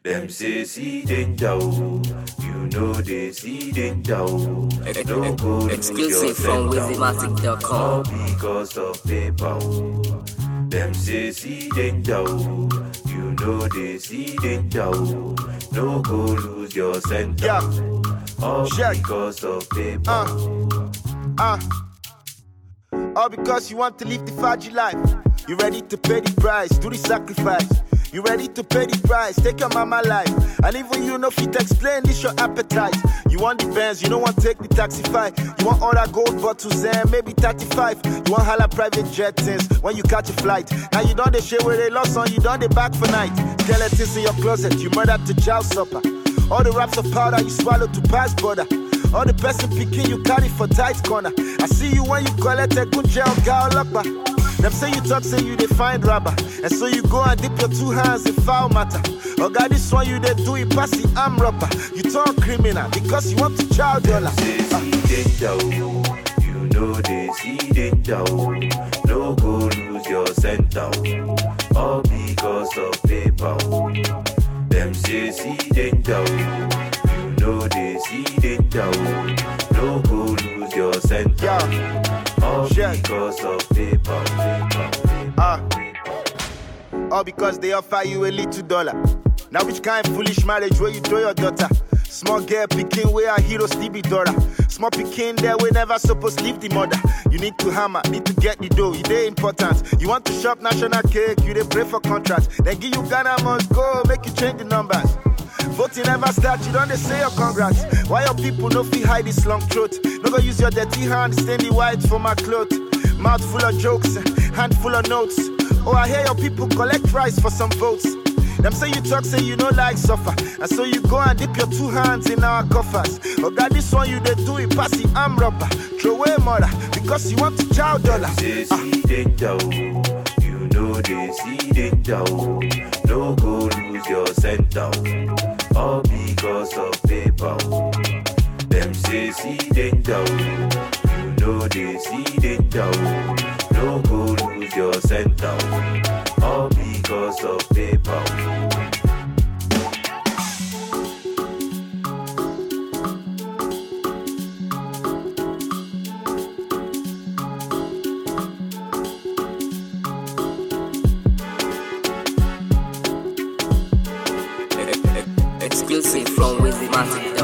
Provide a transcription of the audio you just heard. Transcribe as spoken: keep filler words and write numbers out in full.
Them say see danger, oh. You know they see danger, oh. No go exclusive from Wizzymatic dot com. All because of paper, oh. Them say see danger, oh. You know they see danger, oh. No go lose your center, Yeah. all Check. because of paper. Uh, uh. All because you want to live the Faji life. You ready to pay the price, do the sacrifice. You ready to pay the price, take your mama life. And even you know fit explain this your appetite. You want the Benz, you don't want to take the taxify. You want all that gold bottles and maybe thirty-five. You want holla private jet things when you catch a flight. Now you done the shit where they lost on, you done the back for night. Skeletons in your closet, you murdered to child supper. All the wraps of powder you swallow to pass border. All the person picking you carry for tight corner. I see you when you collect a good gel, girl, lock. Them say you talk, say you they find rubber. And so you go and dip your two hands in foul matter. Oh God, this one you they do it pass the arm rubber. You turn criminal because you want to child dollar. They see danger, oh. You know they see danger, oh. No go lose your center, oh. All because of paper, oh. Them say see danger, oh. You know they see danger, oh. No go lose your center, Yeah. all Check. because of paper, paper, paper, Ah. paper. All because they offer you a little dollar. Now which kind of foolish marriage where you throw your daughter? Small girl picking where a hero still be daughter. Small picking there we never supposed to leave the mother. You need to hammer, need to get the dough, it ain't important. You want to shop national cake, you they pray for contracts. Then give you Ghana must go, make you change the numbers. Voting never start, you don't they say your congrats. Why your people no feel hide this long throat? No go use your dirty hand, stain the white for my cloth. Mouth full of jokes, hand full of notes. Oh, I hear your people collect rice for some votes. Them say you talk, say you no like suffer. And so you go and dip your two hands in our coffers. Oh God, this one you they do it, pass the arm rubber. Throw away mother, because you want to chow dollar. They see danger, oh. You know they see danger, oh. No go lose your center, oh. All because of paper, oh. Them say see danger, oh. You know they see danger, oh. No go lose your center, oh. All because of paper, oh. Exclusive from Wizzymatic dot com.